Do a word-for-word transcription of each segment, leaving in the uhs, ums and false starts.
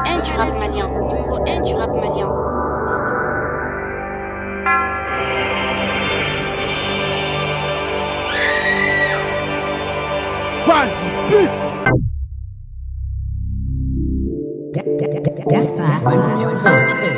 un du rap malien. Numéro un du rap malien. Bandit Gaspard Music.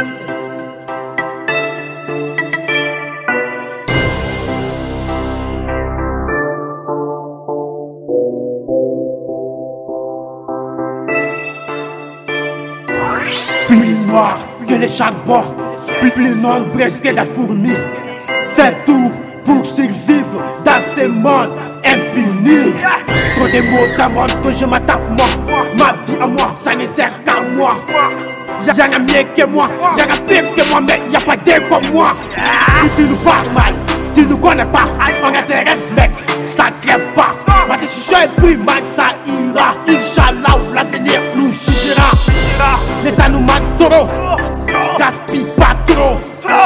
Plus noir que les charbons, plus plus nombreuses que la fourmi. Fais tout pour survivre dans ce monde impuni. Trop de mots dans mon que je m'attaque moi. Ma vie à moi, ça ne sert qu'à moi. Y'en a mieux que moi, y'en a pire que moi, mais y'a pas de comme moi. Tu nous parles mal, tu nous connais pas. On intéresse mec, ça crève pas. Ma décision est plus mal, ça ira. Inch'Allah, l'avenir nous jugera. L'État nous manque trop, gaspille pas trop.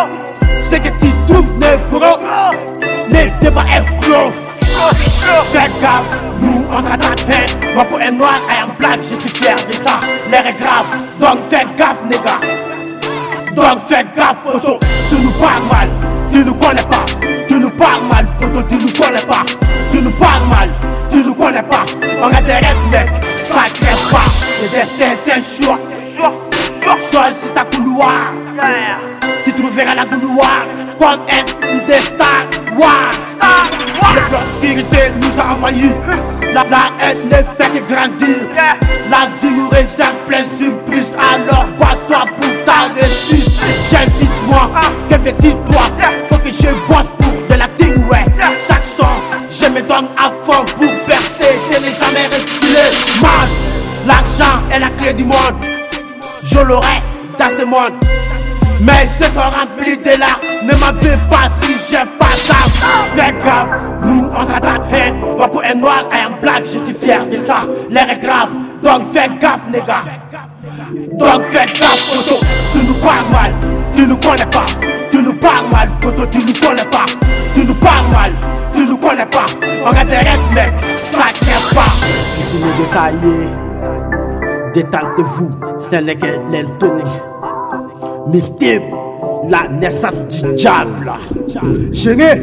Ce que tu trouves négro, le débat est clos. Fais gaffe, nous on t'attend. Moi pour un noir et un black, je suis fier de ça. L'air est grave, donc fais gaffe nègre. Donc fais gaffe poto, tu nous parles mal, tu nous connais pas. Tu nous parles mal poto, tu nous connais pas. Tu nous parles mal, tu nous connais pas. On intéresse mec, ça crève pas. Le destin est un choix. Choisis ta couloir, tu trouveras la couloir comme un film de Star Wars. Le bloc d'irrité nous a envahis. La, la haine ne fait que grandir. La vie nous réserve plein de surprises. Alors bats-toi pour ta réussite. J'invite-moi, que fais-tu toi? Faut que je bosse pour de la team, ouais. Chaque son, je me donne à fond pour percer. Je n'ai jamais reculé. Man, l'argent est la clé du monde. Je l'aurai dans ce monde. Mais je sont remplis de larmes. Ne m'en veux pas si j'ai pas d'âme. Fais gaffe, nous on t'attend. Hein. Moi pour un noir et un black, je suis fier de ça. L'air est grave, donc fais gaffe nègre. Donc fais gaffe poto, tu nous parles mal, tu nous connais pas. Tu nous parles mal poto, tu nous connais pas. Tu nous parles mal, tu nous connais pas. On intéresse mec, ça crève pas. Je suis le détaillé. Détendez-vous, ce n'est que l'intoné. Mixtape, la naissance du diable. Gêné,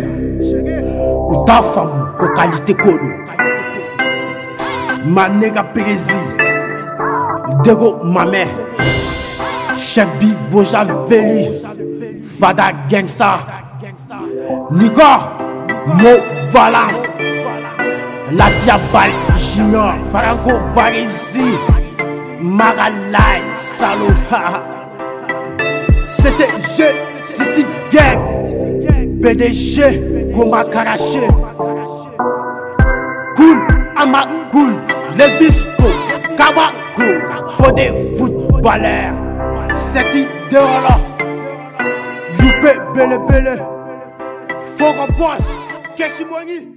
ou ta femme, aux qualités colo. Ma nègre Pérési, Dego Mamé, Chebi Bojaveli, Fada Gangsta, Nico, Mo Valence, La Via Bal Junior, Franco Barisi, Magalai, Salo. C C G, City Gang, P D G, Goma Karaché, Cool, Amakoul, Levisco, Kabako, faut des footballeurs. Cette idée-là, Youpe Bele Bele, Fort en boss, Keshimoni.